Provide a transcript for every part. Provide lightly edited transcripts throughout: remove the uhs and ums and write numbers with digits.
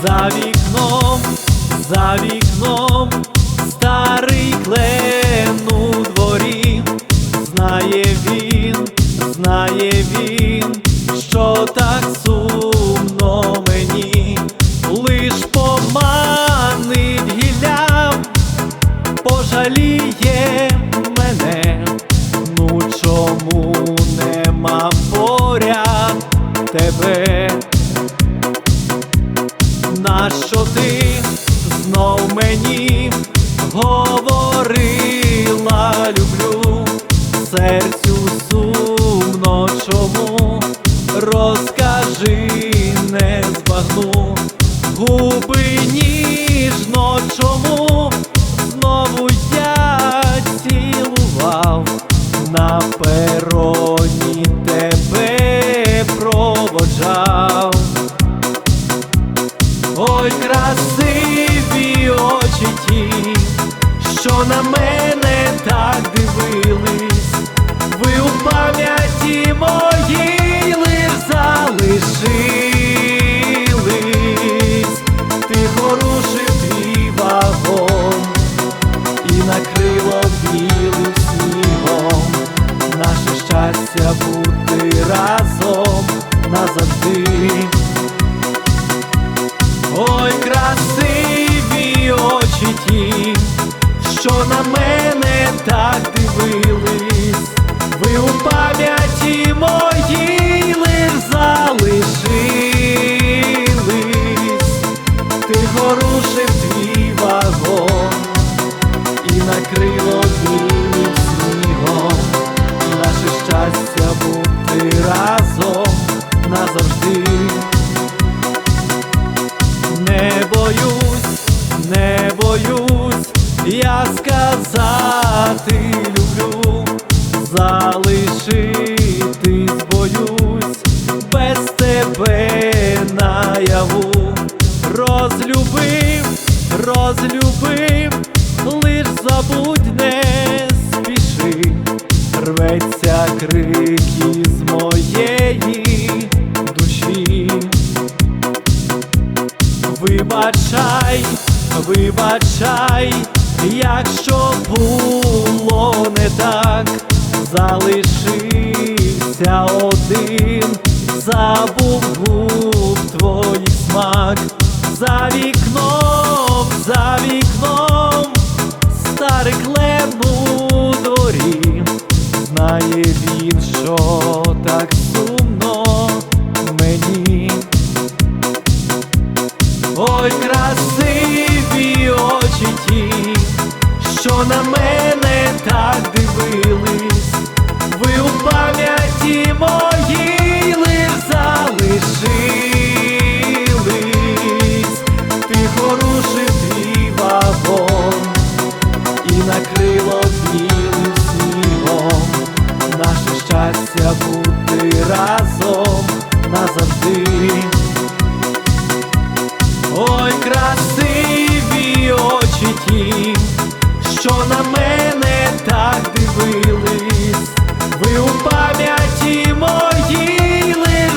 за вікном старий клен у дворі. Знає він, що так сумно мені. Лиш поманить гіллям, пожаліє мене. Ну чому нема поряд тебе? Нащо ти знов мені говорила люблю? Серцю сумно чому? Розкажи, не збагну. Губи ніжно чому? Знову я цілував, на пероні тебе проводжав. Ой, красиві очі ті, що на мене так дивились, ви у пам'яті моїй лиш залишились. Тихо рушив твій вагон і накрило білим снігом наше щастя бути разом назавжди. Ой, красиві очі ті, що на мене так дивились, ви у пам'яті моїй лиш залишились. Тихо рушив твій вагон і накрило білим снігом наше щастя бути разом назавжди. Не боюсь я сказати люблю, залишитись боюсь без тебе наяву. Розлюбив, лиш забудь, не спіши, рветься крик із моєї душі. Вибачай, якщо було не так, залишився один, забув губ твоїх смак. За вікном старий клен у дворі. Знає він, що так сумно мені. Ой, красиві очі ті, що на мене так дивились, ви у пам'яті моїй лиш залишились. Тихо рушив твій вагон і накрило білим снігом наше щастя бути разом назавжди. Ой, красиві очі ті, що на мене так дивились, ви у пам'яті моїй лиш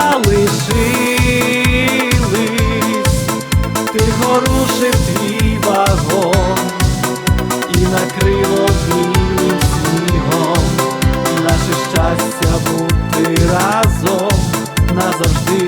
залишились. Тихо рушив твій вагон і накрило білим снігом наше щастя бути разом назавжди.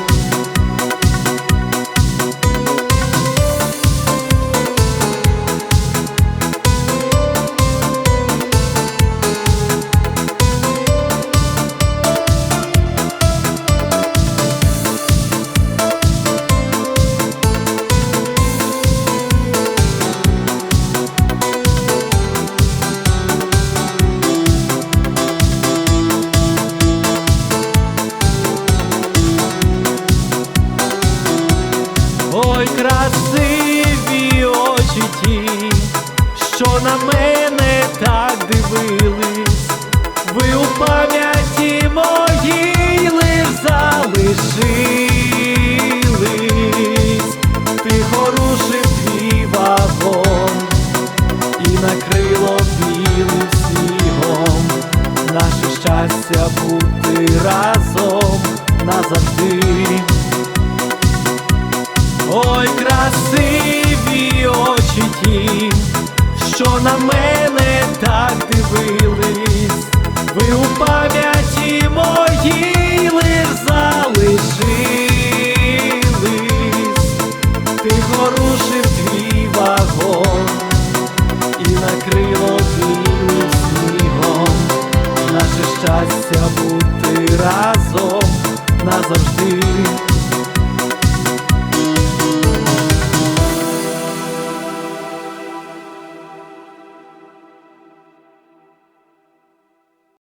Ой, красиві очі ті, що на мене так дивились, ви у пам'яті моїй лиш залишились. Тихо рушив твій вагон і накрило білим снігом наше щастя бути разом назавжди. красиві очі ті, що на мене так дивились, ви у пам'яті моїй лиш залишились. Ти порушив твій вагон і накрило білим снігом наше щастя бути разом назавжди.